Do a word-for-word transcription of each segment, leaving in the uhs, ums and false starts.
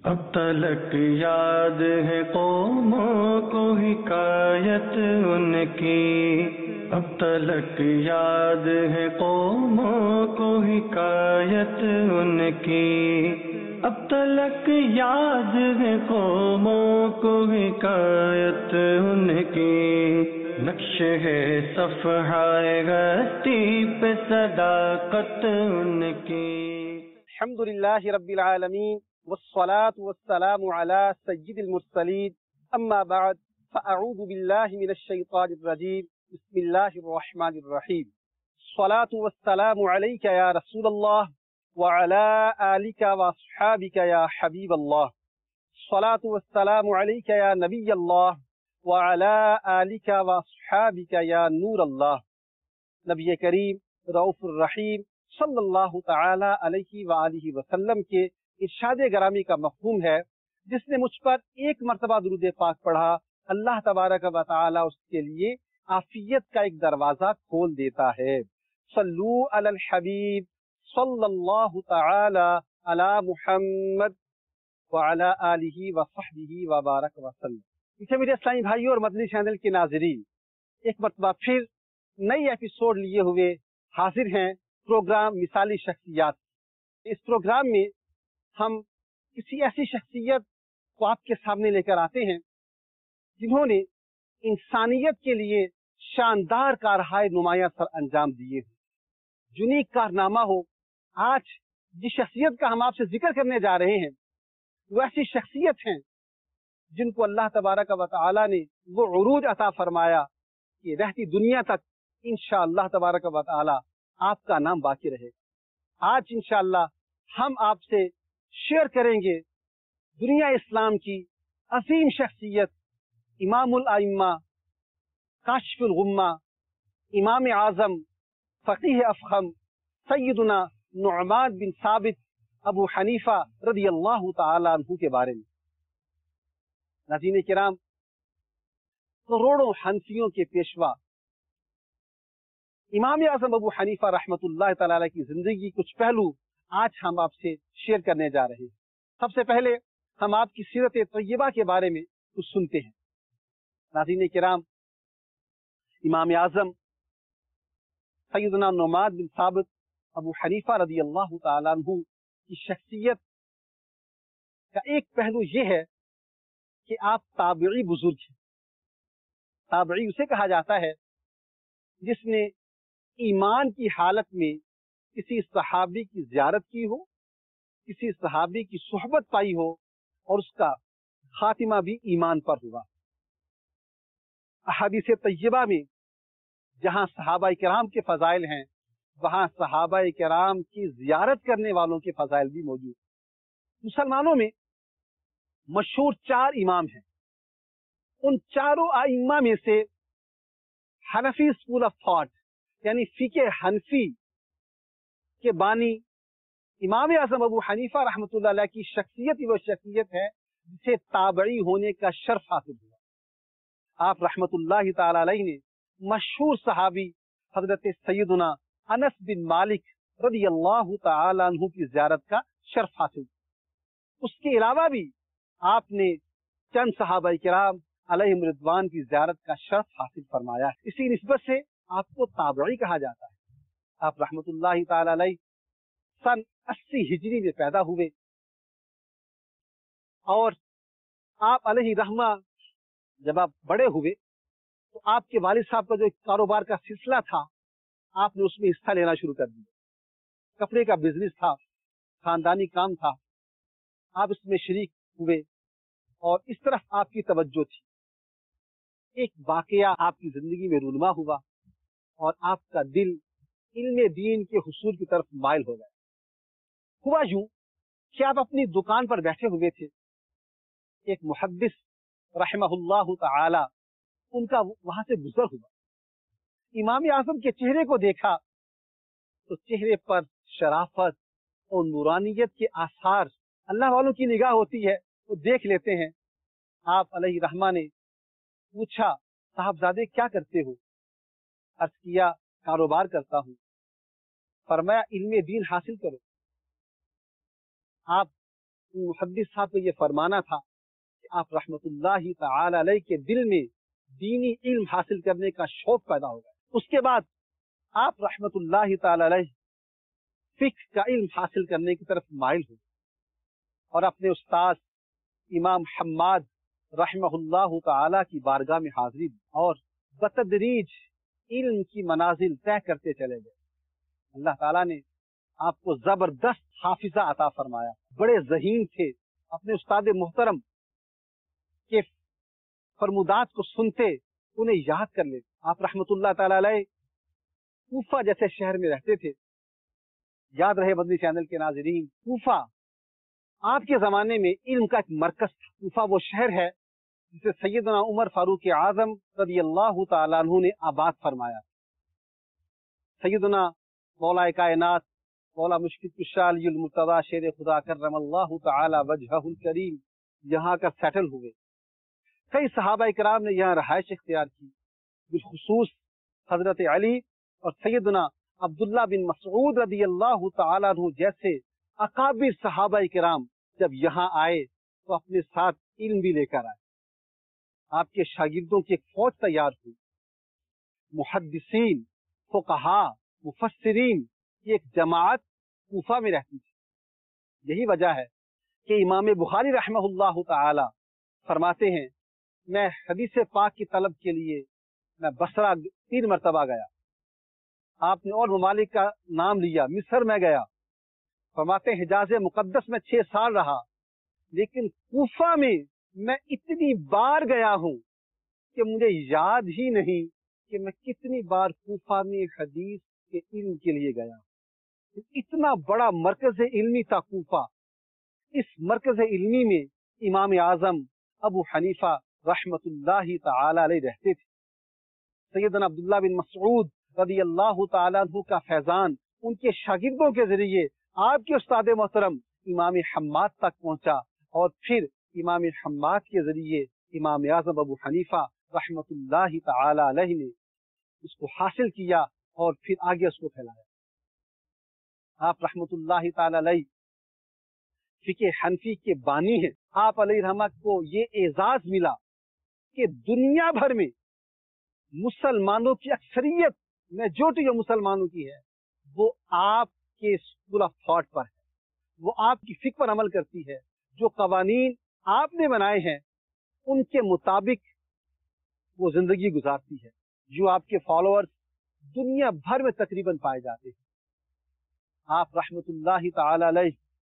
اب تلک یاد ہے قوموں کو حکایت ان کی، اب تلک یاد ہے قوموں کو حکایت ان کی، اب تلک یاد ہے قوموں کو حکایت ان کی، نقش ہے صفحہ غستی پہ صداقت ان کی۔ الحمدللہ رب العالمین والصلاة والسلام على سید المرسلین، اما بعد فاعوذ باللہ من الشیطان الرجیم، بسم اللہ الرحمن الرحیم۔ الصلاة والسلام علیک یا رسول اللہ وعلى آلک واصحابک یا حبیب اللہ، الصلاة والسلام علیک یا نبی اللہ وعلى آلک واصحابک یا نور اللہ۔ نبی کریم رؤوف الرحیم صلی اللہ تعالی علیہ وآلہ وسلم کے ارشاد گرامی کا مفہوم ہے، جس نے مجھ پر ایک مرتبہ درود پاک پڑھا، اللہ تبارک و تعالی اس کے لیے عافیت کا ایک دروازہ کھول دیتا ہے۔ صلو علی الحبیب صلی اللہ تعالی علی محمد وعلی آلہ وصحبہ وبارک وسلم۔ اسے میرے اسلامی بھائیوں اور مدنی چینل کے ناظرین، ایک مرتبہ پھر نئی ایپیسوڈ لیے ہوئے حاضر ہیں پروگرام مثالی شخصیات۔ اس پروگرام میں ہم کسی ایسی شخصیت کو آپ کے سامنے لے کر آتے ہیں جنہوں نے انسانیت کے لیے شاندار کارہائے نمایاں سر انجام دیے ہیں، یونیک کارنامہ ہو۔ آج جس شخصیت کا ہم آپ سے ذکر کرنے جا رہے ہیں وہ ایسی شخصیت ہیں جن کو اللہ تبارک و تعالی نے وہ عروج عطا فرمایا کہ رہتی دنیا تک انشاءاللہ تبارک و تعالی آپ کا نام باقی رہے۔ آج انشاءاللہ ہم آپ سے شیئر کریں گے دنیا اسلام کی عظیم شخصیت، امام الائمہ، کاشف الغمہ، امام اعظم، فقیہ افخم، سیدنا نعمان بن ثابت ابو حنیفہ رضی اللہ تعالی عنہ کے بارے میں۔ ناظرین کرام، کروڑوں حنفیوں کے پیشوا امام اعظم ابو حنیفہ رحمۃ اللہ تعالی کی زندگی کچھ پہلو آج ہم آپ سے شیئر کرنے جا رہے ہیں۔ سب سے پہلے ہم آپ کی سیرت طیبہ کے بارے میں کچھ سنتے ہیں۔ ناظرین کرام، امام اعظم سیدنا نعمان بن ثابت ابو حنیفہ رضی اللہ تعالیٰ عنہ کی شخصیت کا ایک پہلو یہ ہے کہ آپ تابعی بزرگ ہیں۔ تابعی اسے کہا جاتا ہے جس نے ایمان کی حالت میں کسی صحابی کی زیارت کی ہو، کسی صحابی کی صحبت پائی ہو اور اس کا خاتمہ بھی ایمان پر ہوا۔ احادیث طیبہ میں جہاں صحابہ کرام کے فضائل ہیں وہاں صحابہ کرام کی زیارت کرنے والوں کے فضائل بھی موجود ہیں۔ مسلمانوں میں مشہور چار امام ہیں، ان چاروں ائمہ میں سے حنفی اسکول آف تھاٹ یعنی فقہ حنفی کے بانی امام اعظم ابو حنیفہ رحمۃ اللہ علیہ کی شخصیت وہ شخصیت ہے جسے تابعی ہونے کا شرف حاصل ہوا۔ آپ رحمۃ اللہ تعالی علیہ نے مشہور صحابی حضرت سیدنا انس بن مالک رضی اللہ تعالی عنہ کی زیارت کا شرف حاصل کیا۔ اس کے علاوہ بھی آپ نے چند صحابہ کرام علیہم رضوان کی زیارت کا شرف حاصل فرمایا ہے، اسی نسبت سے آپ کو تابعی کہا جاتا ہے۔ آپ رحمۃ اللہ تعالی علیہ سن اسی ہجری میں پیدا ہوئے اور آپ علیہ رحمہ جب آپ بڑے ہوئے تو آپ کے والد صاحب کا جو کاروبار کا سلسلہ تھا آپ نے اس میں حصہ لینا شروع کر دیا۔ کپڑے کا بزنس تھا، خاندانی کام تھا، آپ اس میں شریک ہوئے اور اس طرف آپ کی توجہ تھی۔ ایک واقعہ آپ کی زندگی میں رونما ہوا اور آپ کا دل علم دین کے حصول کی طرف مائل ہو گیا۔ ہوا یوں کہ آپ اپنی دکان پر بیٹھے ہوئے تھے، ایک محدث رحمہ اللہ تعالی ان کا وہاں سے گزر ہوا۔ امام اعظم کے چہرے کو دیکھا تو چہرے پر شرافت اور نورانیت کے آثار، اللہ والوں کی نگاہ ہوتی ہے وہ دیکھ لیتے ہیں۔ آپ علیہ رحمہ نے پوچھا، صاحبزادے کیا کرتے ہو؟ عرض کیا، کاروبار کرتا ہوں۔ فرمایا، علم دین حاصل کرو۔ آپ मुहद्दिस साहब को ये फरमाना था कि आप रहमतुल्लाहि ताला अलैह के दिल में दीनी इल्म हासिल करने का शौक पैदा हो गया। उसके बाद आप रहमतुल्लाहि ताला अलैह फिक्र का इल्म हासिल करने की तरफ माइल हुए और अपने उस्ताद इमाम हम्माद रहमहुल्लाह ताला की बारगाह में हाजिरी दी और बतदरीज इल्म की मनाजिल तय करते चले गए। अल्लाह ताला ने आपको जबरदस्त हाफिजा अता फरमाया, बड़े ज़हीन थे, अपने उस्ताद मोहतरम के फरमुदात को सुनते उन्हें याद कर लेते। आप रहमतुल्लाह ताला अलैह कूफा जैसे शहर में रहते थे। याद रहे मदनी चैनल के नाज़रीन, कूफा आपके जमाने में इल्म का एक मरकज था। कूफा वो शहर है जिसे सैयदना उमर फारूक आजम रज़ियल्लाहु ताला अन्हु ने आबाद फरमाया। सैयदना मौला कायनात मौला मुश्किल कुशा अलीउल मुर्तज़ा शेर खुदा करमल्लाहु ताला वजहहुल करीम यहाँ का सेटल हुए। कई सहाबा इकराम ने यहाँ रहायश इख्तियार की, बिलखुसूस हजरत अली और सैयदना अब्दुल्ला बिन मसऊद रज़ियल्लाहु ताला अन्हु जैसे अकाबिर सहाबा इकराम जब यहाँ आए तो अपने साथ इल्म भी लेकर आए। आपके शागिर्दों की एक फौज तैयार हुई। मुहद्दिसीन, फुक़हा, मुफस्सिरीन की एक जमात कूफा में रहती थी। यही वजह है कि इमाम बुखारी रहमहुल्लाह ताला फरमाते हैं, मैं हदीस पाक की तलब के लिए मैं बसरा तीन मरतबा गया। आपने और ममालिक का नाम लिया, मिस्र में गया। फरमाते हैं हिजाज मुकद्दस में छह साल रहा, लेकिन कूफा में मैं इतनी बार गया हूं कि मुझे याद ही नहीं कि मैं कितनी बार कूफा में हदीस के इल्म के लिए गया। इतना बड़ा मरकज इल्मी था कूफा। इस मरकज इल्मी में इमाम आजम अबू हनीफा रहमतुल्लाहि ताला अलैह रहते थे। सैयदना अब्दुल्ला बिन मसऊद रज़ियल्लाहु ताला अन्हु का फैजान उनके शागिर्दों के जरिए आपके उस्ताद मोहतरम इमाम हम्माद तक पहुंचा और फिर इमाम हम्माद के जरिए इमाम आजम अबू हनीफा रहमतुल्लाहि ताला अलैह ने इसको हासिल किया और फिर आगे उसको फैलाया। आप रहमतुल्लाहि ताला अलैह फिक़े हनफी के बानी हैं। आप अलैहि रहमत को ये एजाज मिला कि दुनिया भर में मुसलमानों की अक्सरियत मेजॉरिटी जो मुसलमानों की है वो आपके स्कूल ऑफ थॉट पर है, वो आपकी फिक्र पर अमल करती है। जो कवानीन आपने बनाए हैं उनके मुताबिक वो जिंदगी गुजारती है। जो आपके फॉलोअर्स दुनिया भर में तकरीबन पाए जाते हैं। आप रहमतुल्लाहि ताला अलैह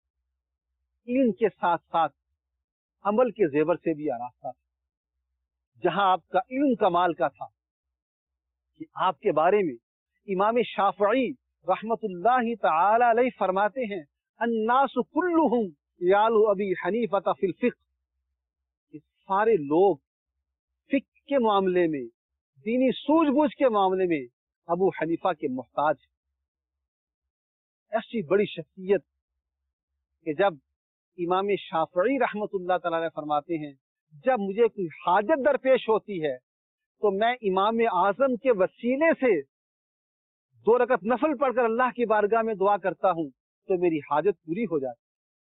इल्म के साथ साथ अमल के जेवर से भी आरास्ता था। जहां आपका इल्म कमाल का था कि आपके बारे में इमाम शाफई रहमतुल्लाहि ताला अलैह फरमाते हैं, अन्नासु कुल्लुहुम यालु अबी हनीफा फिल फिक्र। सारे लोग फिक्र के मामले में, दीनी सूझबूझ के मामले में अबू हनीफा के मोहताज। ऐसी बड़ी शख्सियत कि जब इमाम शाफई रहमतुल्लाह ताला अलैह फरमाते हैं, जब मुझे कोई हाजत दरपेश होती है तो मैं इमाम आजम के वसीले से दो रकत नफल पढ़कर अल्लाह की बारगाह में दुआ करता हूं तो मेरी हाजत पूरी हो जाती।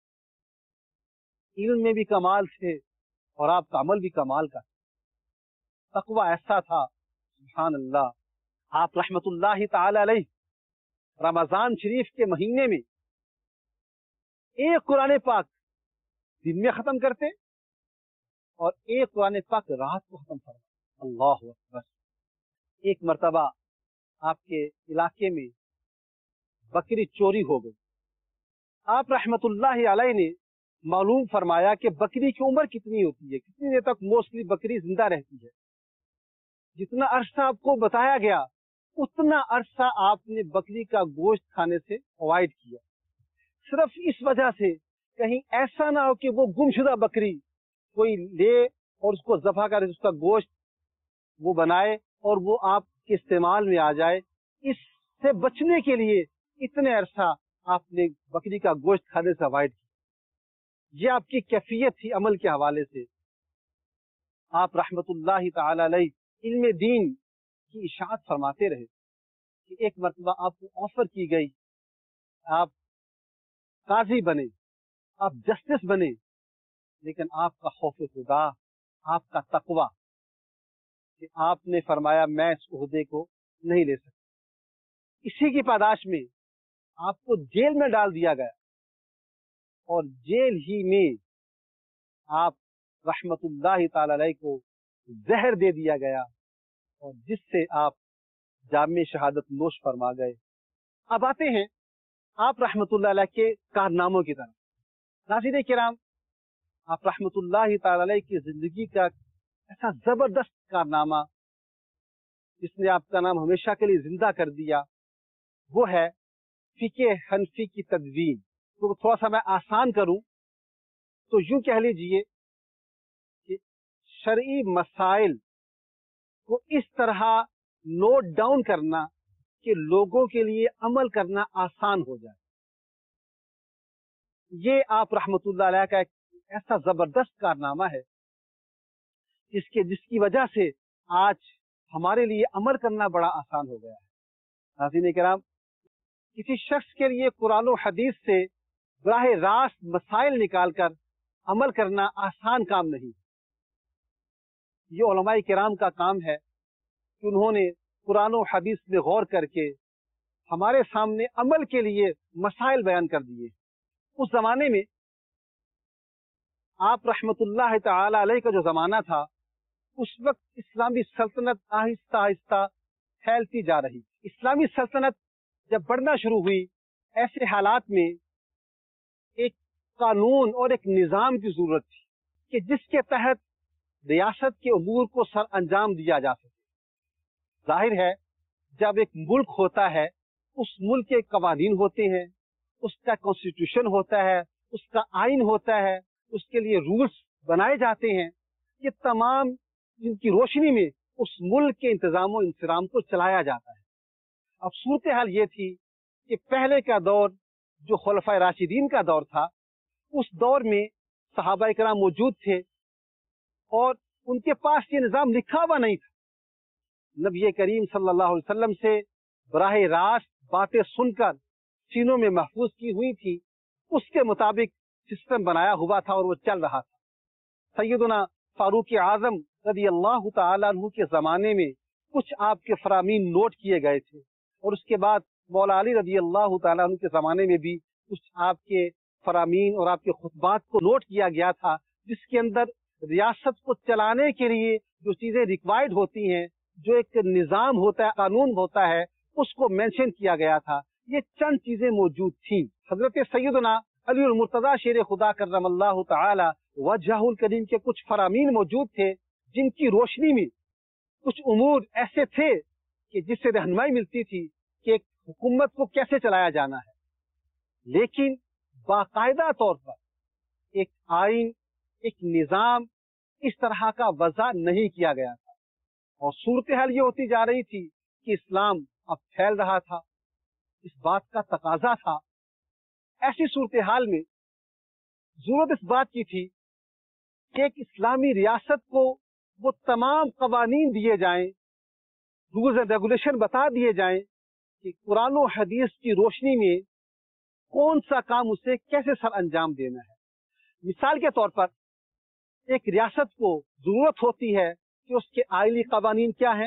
इल्म में भी कमाल थे और आपका अमल भी कमाल का। तकवा ऐसा था, सुभान अल्लाह। आप रहमतुल्लाहि ताला अलैह रमजान शरीफ के महीने में एक कुरान पाक दिन में खत्म करते और एक कुरान पाक रात को खत्म करते। अल्लाह अकबर। एक मर्तबा आपके इलाके में बकरी चोरी हो गई। आप रहमतुल्लाहि अलैह ने मालूम फरमाया कि बकरी की उम्र कितनी होती है, कितनी देर तक मोस्टली बकरी जिंदा रहती है। जितना अरसा आपको बताया गया उतना अरसा आपने बकरी का गोश्त खाने से अवॉइड किया, सिर्फ इस वजह से कहीं ऐसा ना हो कि वो गुमशुदा बकरी कोई ले और उसको ज़बह कर उसका गोश्त वो बनाए और वो आपके इस्तेमाल में आ जाए। इससे बचने के लिए इतने अरसा आपने बकरी का गोश्त खाने से अवॉइड किया। ये आपकी कैफियत थी अमल के हवाले से। आप रहमतुल्लाहि ताला अलैह इल्म दीन की इशाअत फरमाते रहे कि एक मरतबा आपको ऑफर की गई, आप काजी बने آپ جسٹس بنے، لیکن آپ کا خوف خدا، آپ کا تقوی کہ آپ نے فرمایا میں اس عہدے کو نہیں لے سکتا، اسی کی پاداش میں آپ کو جیل میں ڈال دیا گیا، اور جیل ہی میں آپ رحمت اللہ تعالی علیہ کو زہر دے دیا گیا، اور جس سے آپ جام شہادت نوش فرما گئے۔ اب آتے ہیں آپ رحمت اللہ علیہ کے کارناموں کی طرف۔ ناظرین کرام، آپ رحمت اللہ تعالی علیہ کی زندگی کا ایسا زبردست کارنامہ جس نے آپ کا نام ہمیشہ کے لیے زندہ کر دیا، وہ ہے فقہ حنفی کی تدوین۔ تو تھوڑا سا میں آسان کروں تو یوں کہہ لیجئے کہ شرعی مسائل کو اس طرح نوٹ ڈاؤن کرنا کہ لوگوں کے لیے عمل کرنا آسان ہو جائے، یہ آپ رحمت اللہ علیہ کا ایک ایسا زبردست کارنامہ ہے جس کے جس کی وجہ سے آج ہمارے لیے عمل کرنا بڑا آسان ہو گیا ہے۔ ناظرین کرام، کسی شخص کے لیے قرآن و حدیث سے براہ راست مسائل نکال کر عمل کرنا آسان کام نہیں، یہ علماء کرام کا کام ہے کہ انہوں نے قرآن و حدیث میں غور کر کے ہمارے سامنے عمل کے لیے مسائل بیان کر دیے۔ اس زمانے میں آپ رحمت اللہ تعالی علیہ کا جو زمانہ تھا، اس وقت اسلامی سلطنت آہستہ آہستہ پھیلتی جا رہی۔ اسلامی سلطنت جب بڑھنا شروع ہوئی، ایسے حالات میں ایک قانون اور ایک نظام کی ضرورت تھی کہ جس کے تحت ریاست کے امور کو سر انجام دیا جا سکے۔ ظاہر ہے جب ایک ملک ہوتا ہے، اس ملک کے قوانین ہوتے ہیں، اس کا کانسٹیٹیوشن ہوتا ہے، اس کا آئین ہوتا ہے، اس کے لیے رولز بنائے جاتے ہیں، یہ تمام جن کی روشنی میں اس ملک کے انتظام و انصرام کو چلایا جاتا ہے۔ اب صورتحال یہ تھی کہ پہلے کا دور جو خلفائے راشدین کا دور تھا، اس دور میں صحابہ کرام موجود تھے اور ان کے پاس یہ نظام لکھا ہوا نہیں تھا۔ نبی کریم صلی اللہ علیہ وسلم سے براہ راست باتیں سن کر سینوں میں محفوظ کی ہوئی تھی، اس کے مطابق سسٹم بنایا ہوا تھا اور وہ چل رہا تھا۔ سیدنا فاروق اعظم رضی اللہ تعالیٰ عنہ کے زمانے میں کچھ آپ کے فرامین نوٹ کیے گئے تھے، اور اس کے بعد مولا علی رضی اللہ تعالیٰ عنہ کے زمانے میں بھی کچھ آپ کے فرامین اور آپ کے خطبات کو نوٹ کیا گیا تھا، جس کے اندر ریاست کو چلانے کے لیے جو چیزیں ریکوائرڈ ہوتی ہیں، جو ایک نظام ہوتا ہے، قانون ہوتا ہے، اس کو مینشن کیا گیا تھا۔ یہ چند چیزیں موجود تھیں۔ حضرت سیدنا علی المرتضیٰ شیر خدا کرم اللہ تعالی وجہہ الکریم کے کچھ فرامین موجود تھے، جن کی روشنی میں کچھ امور ایسے تھے کہ جس سے رہنمائی ملتی تھی کہ ایک حکومت کو کیسے چلایا جانا ہے، لیکن باقاعدہ طور پر ایک آئین، ایک نظام اس طرح کا وضع نہیں کیا گیا تھا، اور صورتحال یہ ہوتی جا رہی تھی کہ اسلام اب پھیل رہا تھا، اس بات کا تقاضا تھا۔ ایسی صورتحال میں ضرورت اس بات کی تھی کہ ایک اسلامی ریاست کو وہ تمام قوانین دیے جائیں، رولز اینڈ ریگولیشن بتا دیے جائیں کہ قرآن و حدیث کی روشنی میں کون سا کام اسے کیسے سر انجام دینا ہے۔ مثال کے طور پر ایک ریاست کو ضرورت ہوتی ہے کہ اس کے آئلی قوانین کیا ہیں،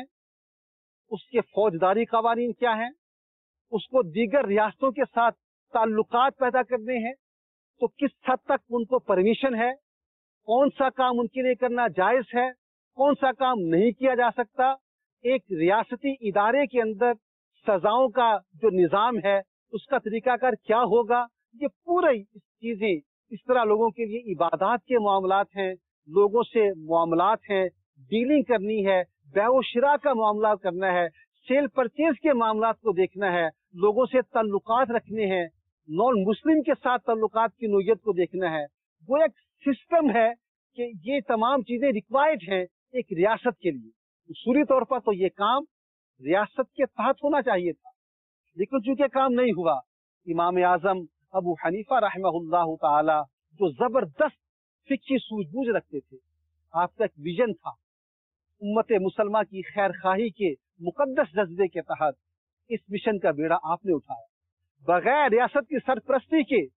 اس کے فوجداری قوانین کیا ہیں، اس کو دیگر ریاستوں کے ساتھ تعلقات پیدا کرنے ہیں تو کس حد تک ان کو پرمیشن ہے، کون سا کام ان کے لیے کرنا جائز ہے، کون سا کام نہیں کیا جا سکتا، ایک ریاستی ادارے کے اندر سزاؤں کا جو نظام ہے اس کا طریقہ کار کیا ہوگا، یہ پوری چیزیں اس طرح لوگوں کے لیے عبادات کے معاملات ہیں، لوگوں سے معاملات ہیں، ڈیلنگ کرنی ہے، بیع و شراء کا معاملات کرنا ہے، سیل پرچیز کے معاملات کو دیکھنا ہے، لوگوں سے تعلقات رکھنے ہیں، نان مسلم کے ساتھ تعلقات کی نوعیت کو دیکھنا ہے۔ وہ ایک سسٹم ہے کہ یہ تمام چیزیں ریکوائرڈ ہیں ایک ریاست کے لیے۔ اصولی طور پر تو یہ کام ریاست کے تحت ہونا چاہیے تھا، لیکن چونکہ کام نہیں ہوا، امام اعظم ابو حنیفہ رحمہ اللہ تعالی جو زبردست فقہی سوجھ بوجھ رکھتے تھے، آپ کا ایک ویژن تھا، امت مسلمہ کی خیر خواہی کے مقدس جذبے کے تحت اس مشن کا بیڑا آپ نے اٹھایا۔ بغیر ریاست کی سرپرستی کے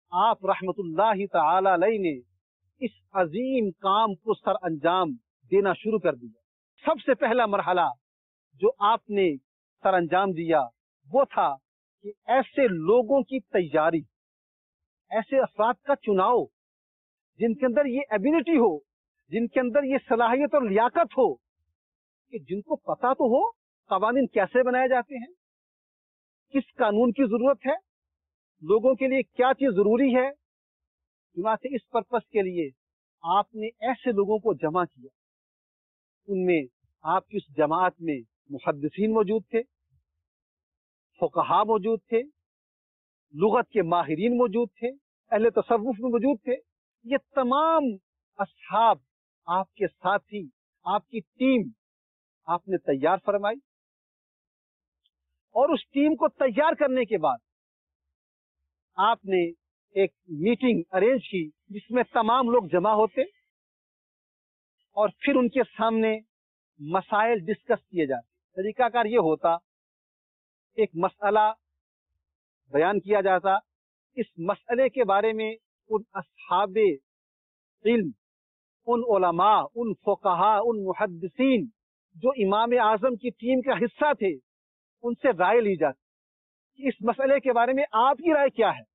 آپ رحمت اللہ تعالی علیہ نے اس عظیم کام کو سر انجام دینا شروع کر دیا۔ سب سے پہلا مرحلہ جو آپ نے سر انجام دیا وہ تھا کہ ایسے لوگوں کی تیاری، ایسے افراد کا چناؤ جن کے اندر یہ ایبلٹی ہو، جن کے اندر یہ صلاحیت اور لیاقت ہو، کہ جن کو پتا تو ہو قوانین کیسے بنائے جاتے ہیں، کس قانون کی ضرورت ہے، لوگوں کے لیے کیا چیز ضروری ہے۔ چنانچہ اس پرپس کے لیے آپ نے ایسے لوگوں کو جمع کیا۔ ان میں آپ کی اس جماعت میں محدثین موجود تھے، فقہا موجود تھے، لغت کے ماہرین موجود تھے، اہل تصوف میں موجود تھے۔ یہ تمام اصحاب آپ کے ساتھی، آپ کی ٹیم آپ نے تیار فرمائی، اور اس ٹیم کو تیار کرنے کے بعد آپ نے ایک میٹنگ ارینج کی جس میں تمام لوگ جمع ہوتے اور پھر ان کے سامنے مسائل ڈسکس کیے جاتے۔ طریقہ کار یہ ہوتا، ایک مسئلہ بیان کیا جاتا، اس مسئلے کے بارے میں ان اصحاب علم، ان علماء، ان فقہا، ان محدثین جو امام اعظم کی ٹیم کا حصہ تھے، ان سے رائے لی جاتی کہ اس مسئلے کے بارے میں آپ کی رائے کیا ہے۔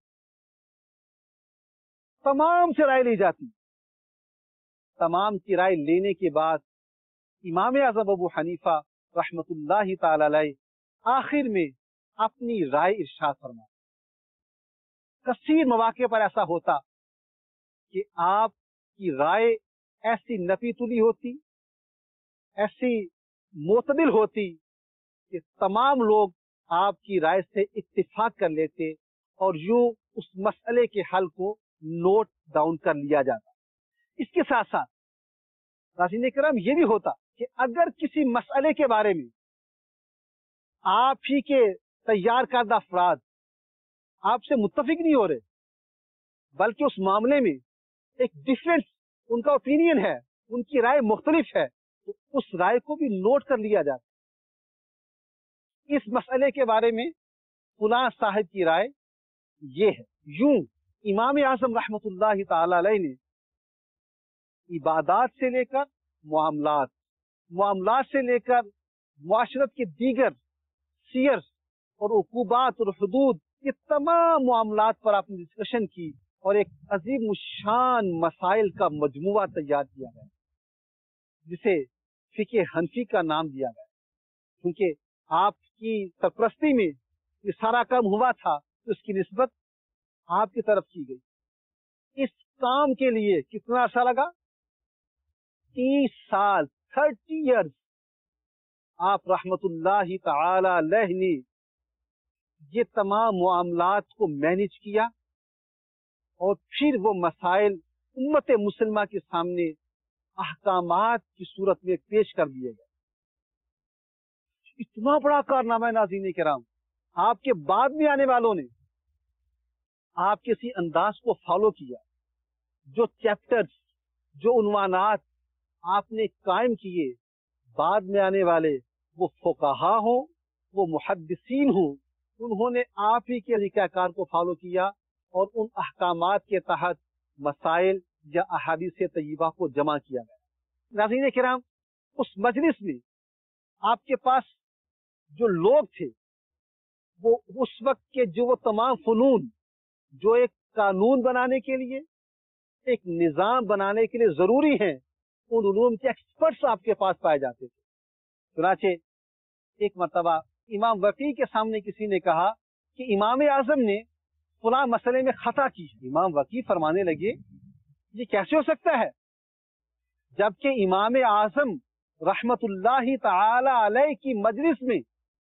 تمام سے رائے لی جاتی۔ تمام کی رائے لینے کے بعد امام اعظم ابو حنیفہ رحمت اللہ تعالی علیہ آخر میں اپنی رائے ارشاد فرماتے۔ کثیر مواقع پر ایسا ہوتا کہ آپ کی رائے ایسی نفی تلی ہوتی، ایسی معتدل ہوتی کہ تمام لوگ آپ کی رائے سے اتفاق کر لیتے اور یوں اس مسئلے کے حل کو نوٹ ڈاؤن کر لیا جاتا۔ اس کے ساتھ ساتھ ناظرین کرام یہ بھی ہوتا کہ اگر کسی مسئلے کے بارے میں آپ ہی کے تیار کردہ افراد آپ سے متفق نہیں ہو رہے، بلکہ اس معاملے میں ایک ڈفرینس ان کا اوپینین ہے، ان کی رائے مختلف ہے، تو اس رائے کو بھی نوٹ کر لیا جاتا۔ اس مسئلے کے بارے میں فلاں صاحب کی رائے یہ ہے۔ یوں امام اعظم رحمت اللہ تعالی علیہ نے عبادات سے لے کر معاملات، معاملات سے لے کر معاشرت کے دیگر سیر اور عقوبات اور حدود، یہ تمام معاملات پر آپ نے ڈسکشن کی اور ایک عظیم الشان مسائل کا مجموعہ تیار کیا گیا جسے فقہ حنفی کا نام دیا گیا، کیونکہ آپ کی سرپرستی میں یہ سارا کام ہوا تھا تو اس کی نسبت آپ کی طرف کی گئی۔ اس کام کے لیے کتنا عرصہ لگا؟ تیس سال، تھرٹی ایئرز آپ رحمت اللہ تعالی علیہ نے یہ تمام معاملات کو مینج کیا اور پھر وہ مسائل امت مسلمہ کے سامنے احکامات کی صورت میں پیش کر دیے گئے۔ اتنا بڑا کارنامہ ناظرین کرام، آپ کے بعد میں آنے والوں نے آپ کے اسی انداز کو فالو کیا۔ جو چیپٹرز، جو عنوانات آپ نے قائم کیے، بعد میں آنے والے وہ فقہا ہوں، وہ محدثین ہوں، انہوں نے آپ ہی کے طریقہ کار کو فالو کیا اور ان احکامات کے تحت مسائل یا احادیث طیبہ کو جمع کیا گیا۔ ناظرین کرام، اس مجلس میں آپ کے پاس جو لوگ تھے وہ اس وقت کے جو وہ تمام فنون جو ایک قانون بنانے کے لیے، ایک نظام بنانے کے لیے ضروری ہیں، ان علوم کے ایکسپرٹس آپ کے پاس پائے جاتے تھے۔ چنانچہ ایک مرتبہ امام وقی کے سامنے کسی نے کہا کہ امام اعظم نے فلاں مسئلے میں خطا کی۔ امام وقی فرمانے لگے یہ کیسے ہو سکتا ہے جبکہ امام اعظم رحمت اللہ تعالی علیہ کی مجلس میں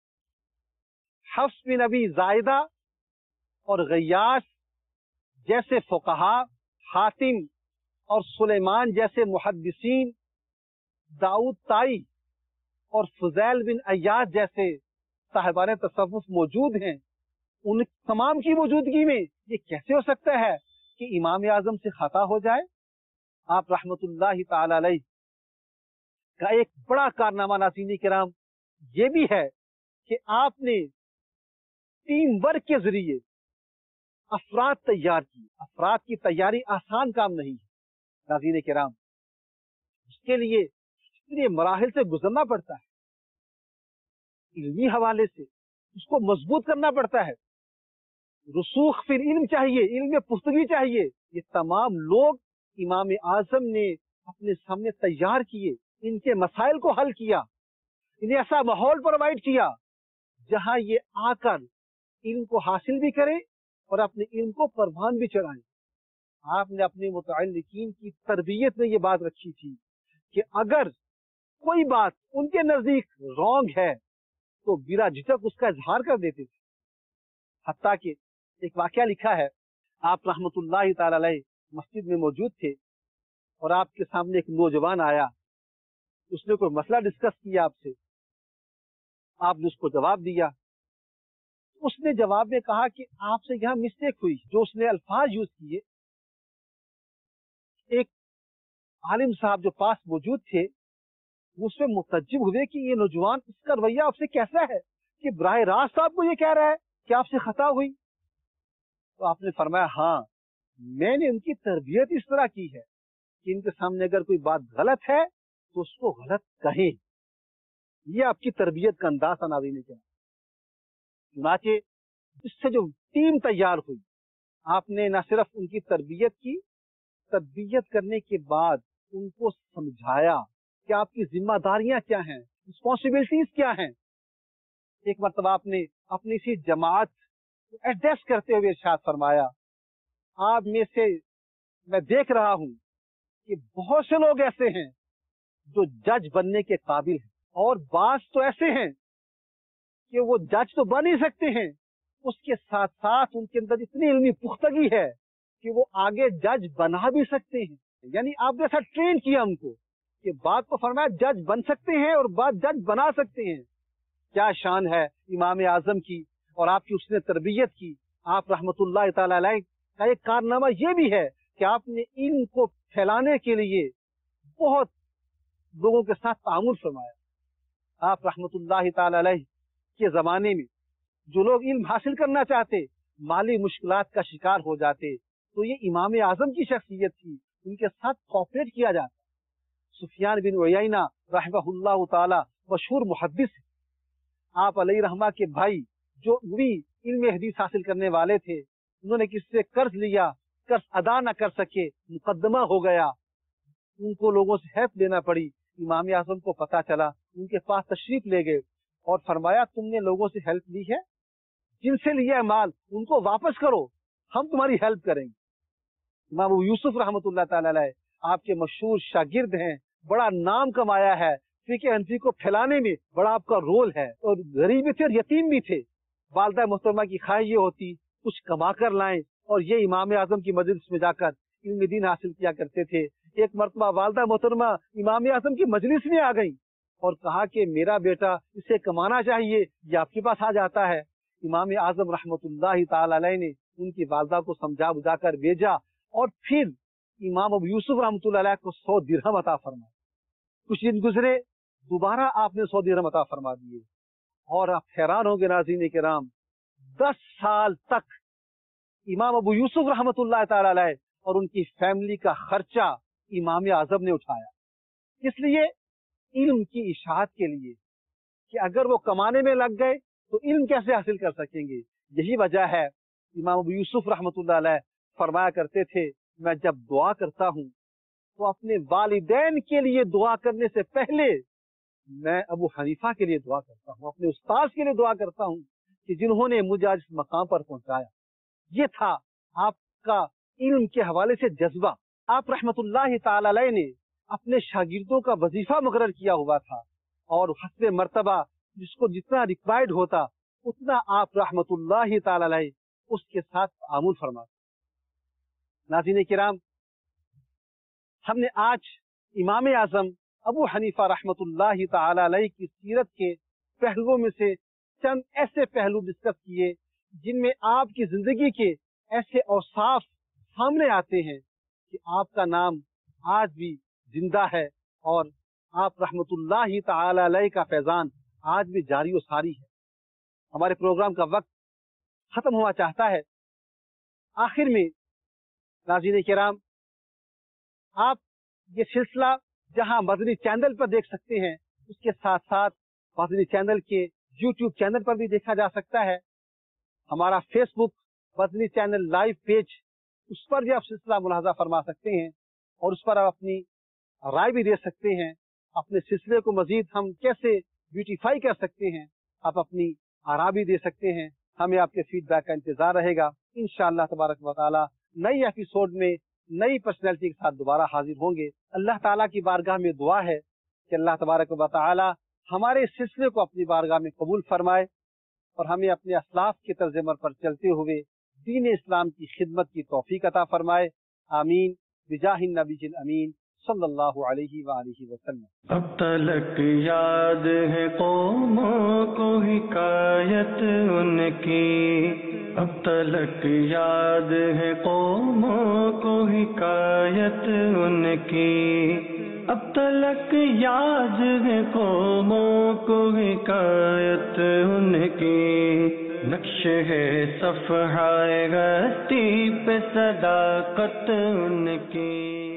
حفص بن ابی زائدہ اور غیاث جیسے فقہا، حاتم اور سلیمان جیسے محدثین، داؤد طائی اور فضیل بن عیاض جیسے صاحبان تصوف موجود ہیں۔ ان تمام کی موجودگی میں یہ کیسے ہو سکتا ہے کہ امام اعظم سے خطا ہو جائے؟ آپ رحمت اللہ تعالی علیہ کا ایک بڑا کارنامہ ناظرین کرام یہ بھی ہے کہ آپ نے ٹیم ورک کے ذریعے افراد تیار کیے. افراد کی تیاری آسان کام نہیں ہے ناظرین کرام، اس کے لیے اتنے مراحل سے گزرنا پڑتا ہے. علمی حوالے سے اس کو مضبوط کرنا پڑتا ہے، رسوخ فی علم چاہیے، علم میں پختگی چاہیے. یہ تمام لوگ امام اعظم نے اپنے سامنے تیار کیے، ان کے مسائل کو حل کیا، انہیں ایسا ماحول پرووائڈ کیا جہاں یہ آ کر علم کو حاصل بھی کریں اور اپنے علم کو پروان بھی چڑھائیں. آپ نے اپنے متعلقین کی تربیت میں یہ بات رکھی تھی کہ اگر کوئی بات ان کے نزدیک رانگ ہے تو بلا جھجک اس کا اظہار کر دیتے تھے. حتیٰ کہ ایک واقعہ لکھا ہے، آپ رحمت اللہ تعالی علیہ مسجد میں موجود تھے اور آپ کے سامنے ایک نوجوان آیا، اس نے کوئی مسئلہ ڈسکس کیا آپ سے، آپ نے اس کو جواب دیا. اس نے جواب میں کہا کہ آپ سے یہاں مسٹیک ہوئی. جو اس نے الفاظ یوز کیے، ایک عالم صاحب جو پاس موجود تھے اس میں متعجب ہوئے کہ یہ نوجوان اس کا رویہ آپ سے کیسا ہے کہ براہ راست آپ کو یہ کہہ رہا ہے کہ آپ سے خطا ہوئی. تو آپ نے فرمایا ہاں، میں نے ان کی تربیت اس طرح کی ہے کہ ان کے سامنے اگر کوئی بات غلط ہے تو اس کو غلط کہیں. یہ آپ کی تربیت کا انداز تھا ناظرین کرام. چنانچہ اس سے جو ٹیم تیار ہوئی، آپ نے نہ صرف ان کی تربیت کی، تربیت کرنے کے بعد ان کو سمجھایا کہ آپ کی ذمہ داریاں کیا ہیں، رسپانسبلٹیز کیا ہیں. ایک مرتبہ آپ نے اپنی اسی جماعت کو ایڈریس کرتے ہوئے ارشاد فرمایا، آپ میں سے میں دیکھ رہا ہوں کہ بہت سے لوگ ایسے ہیں جو جج بننے کے قابل ہیں، اور بعض تو ایسے ہیں کہ وہ جج تو بن ہی سکتے ہیں، اس کے ساتھ ساتھ ان کے اندر اتنی علمی پختگی ہے کہ وہ آگے جج بنا بھی سکتے ہیں. یعنی آپ نے ایسا ٹرین کیا ان کو کہ بات کو فرمایا جج بن سکتے ہیں اور بات جج بنا سکتے ہیں. کیا شان ہے امام اعظم کی اور آپ کی اس نے تربیت کی. آپ رحمت اللہ تعالی علیہ کا ایک کارنامہ یہ بھی ہے کہ آپ نے علم کو پھیلانے کے لیے بہت لوگوں کے ساتھ تعامل فرمایا. آپ رحمت اللہ تعالی علیہ کے زمانے میں جو لوگ علم حاصل کرنا چاہتے مالی مشکلات کا شکار ہو جاتے تو یہ امام اعظم کی شخصیت تھی، ان کے ساتھ کوآپریٹ کیا جاتا. سفیان بن عیینہ رحمہ اللہ تعالی مشہور محدث ہے. آپ علیہ رحمہ کے بھائی جو بھی علم حدیث حاصل کرنے والے تھے، انہوں نے کس سے قرض لیا، قرض ادا نہ کر سکے، مقدمہ ہو گیا، ان کو لوگوں سے ہیلپ لینا پڑی. امام اعظم کو پتا چلا، ان کے پاس تشریف لے گئے اور فرمایا تم نے لوگوں سے ہیلپ لی ہے، جن سے لیا مال ان کو واپس کرو، ہم تمہاری ہیلپ کریں گے. امام ابو یوسف رحمۃ اللہ تعالی علیہ آپ کے مشہور شاگرد ہیں، بڑا نام کمایا ہے، فقہ حنفی کو پھیلانے میں بڑا آپ کا رول ہے. اور غریب بھی تھے اور یتیم بھی تھے. والدہ محترمہ کی خواہش یہ ہوتی کچھ کما کر لائیں، اور یہ امام اعظم کی مجلس میں جا کر علم دین حاصل کیا کرتے تھے. ایک مرتبہ والدہ محترمہ امام اعظم کی مجلس میں آ گئیں اور کہا کہ میرا بیٹا اسے کمانا چاہیے، یہ آپ کے پاس آ جاتا ہے. امام اعظم رحمت اللہ تعالی علیہ نے ان کی والدہ کو سمجھا بجھا کر بھیجا اور پھر امام ابو یوسف رحمۃ اللہ علیہ کو سو درہم عطا فرمائے. کچھ دن گزرے، دوبارہ آپ نے سو درہم عطا فرما دیے، اور آپ حیران ہوں گے ناظرین کرام، دس سال تک امام ابو یوسف رحمۃ اللہ تعالی علیہ اور ان کی فیملی کا خرچہ امام اعظم نے اٹھایا. اس لیے علم کی اشاعت کے لیے کہ اگر وہ کمانے میں لگ گئے تو علم کیسے حاصل کر سکیں گے. یہی وجہ ہے امام ابو یوسف رحمۃ اللہ علیہ فرمایا کرتے تھے میں جب دعا کرتا ہوں تو اپنے والدین کے لیے دعا کرنے سے پہلے میں ابو حنیفہ کے لیے دعا کرتا ہوں، اپنے استاد کے لیے دعا کرتا ہوں کہ جنہوں نے مجھے آج اس مقام پر پہنچایا. یہ تھا آپ کا علم کے حوالے سے جذبہ. آپ رحمت اللہ تعالی علیہ نے اپنے شاگردوں کا وظیفہ مقرر کیا ہوا تھا، اور حسب مرتبہ جس کو جتنا ریکوائرڈ ہوتا اتنا آپ رحمت اللہ تعالی علیہ اس کے ساتھ تعامل فرماتے. ناظرین کرام، ہم نے آج امام اعظم ابو حنیفہ رحمت اللہ تعالی علیہ کی سیرت کے پہلوؤں میں سے چند ایسے پہلو ڈسکس کیے جن میں آپ کی زندگی کے ایسے اوصاف سامنے آتے ہیں کہ آپ کا نام آج بھی زندہ ہے اور آپ رحمت اللہ تعالی علیہ کا فیضان آج بھی جاری و ساری ہے. ہمارے پروگرام کا وقت ختم ہوا چاہتا ہے. आखिर में नाज़रीन किराम, आप ये सिलसिला जहां मदनी चैनल पर देख सकते हैं, उसके साथ साथ मदनी चैनल के यूट्यूब चैनल पर भी देखा जा सकता है। हमारा Facebook Madani channel live page, उस पर भी आप सिलसिला मुलाहाजा फरमा सकते हैं और उस पर आप अपनी राय भी दे सकते हैं। अपने सिलसिले को मजीद हम कैसे ब्यूटीफाई कर सकते हैं, आप अपनी आरा भी दे सकते हैं। हमें आपके फीडबैक का इंतजार रहेगा। इंशाअल्लाह तबारक व तआला नई एपिसोड में नई पर्सनैलिटी के साथ दोबारा हाजिर होंगे। अल्लाह ताला की बारगाह में दुआ है कि अल्लाह तबारक व तआला हमारे इस सिलसिले को अपनी बारगाह में कबूल फरमाए और हमें अपने असलाफ के तर्ज अमल पर चलते हुए दीन इस्लाम की खिदमत की तौफीक अता फरमाए। आमीन बिजाहिन नबीजिल अमीन सल्लल्लाहु अलैहि व आलिहि वसल्लम। अब तलक याद है कौमों को हिकायत उनकी, अब तलक याद है कौमों को हिकायत उनकी, अब तलक याद है कौमों को हिकायत उनकी। नक्श है सफ़हाए गस्ती पे सदाकत उनकी।